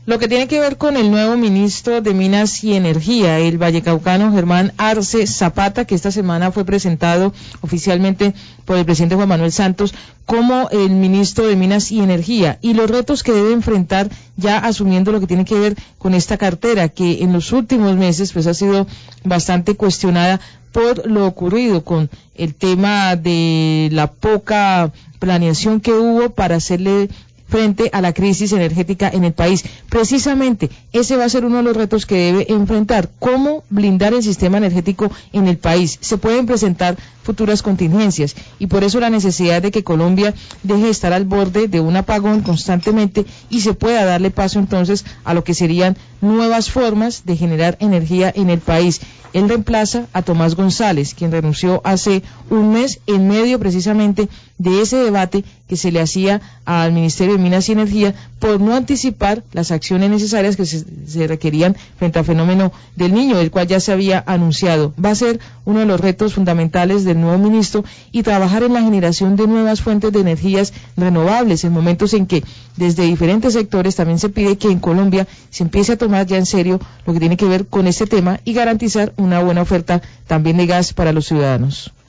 Lo que tiene que ver con el nuevo ministro de Minas y Energía, el vallecaucano Germán Arce Zapata, que esta semana fue presentado oficialmente por el presidente Juan Manuel Santos como el ministro de Minas y Energía, y los retos que debe enfrentar ya asumiendo lo que tiene que ver con esta cartera, que en los últimos meses pues ha sido bastante cuestionada por lo ocurrido con el tema de la poca planeación que hubo para hacerle frente a la crisis energética en el país. Precisamente ese va a ser uno de los retos que debe enfrentar, cómo blindar el sistema energético en el país. Se pueden presentar futuras contingencias y por eso la necesidad de que Colombia deje de estar al borde de un apagón constantemente y se pueda darle paso entonces a lo que serían nuevas formas de generar energía en el país. Él reemplaza a Tomás González, quien renunció hace un mes en medio precisamente de ese debate que se le hacía al Ministerio de Minas y Energía por no anticipar las acciones necesarias que se requerían frente al fenómeno del Niño, el cual ya se había anunciado. Va a ser uno de los retos fundamentales del nuevo ministro y trabajar en la generación de nuevas fuentes de energías renovables en momentos en que desde diferentes sectores también se pide que en Colombia se empiece a tomar ya en serio lo que tiene que ver con este tema y garantizar una buena oferta también de gas para los ciudadanos.